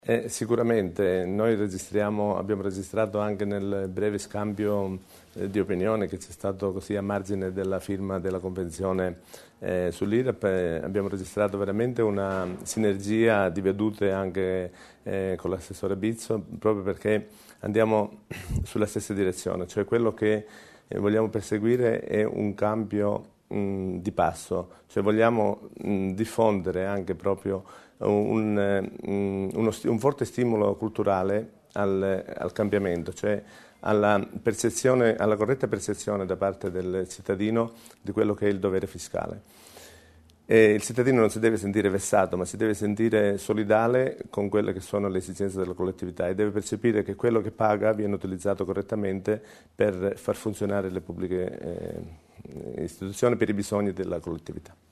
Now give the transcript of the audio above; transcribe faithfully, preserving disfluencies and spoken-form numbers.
Eh, sicuramente noi registriamo, abbiamo registrato anche nel breve scambio eh, di opinione che c'è stato così a margine della firma della convenzione eh, sull'I R A P, eh, abbiamo registrato veramente una sinergia di vedute anche eh, con l'assessore Bizzo, proprio perché andiamo sulla stessa direzione, cioè quello che eh, vogliamo perseguire è un cambio mh, di passo, cioè vogliamo mh, diffondere anche proprio un, un, uno, un forte stimolo culturale al, al cambiamento, cioè alla, percezione, alla corretta percezione da parte del cittadino di quello che è il dovere fiscale. E il cittadino non si deve sentire vessato, ma si deve sentire solidale con quelle che sono le esigenze della collettività e deve percepire che quello che paga viene utilizzato correttamente per far funzionare le pubbliche eh, istituzioni, per i bisogni della collettività.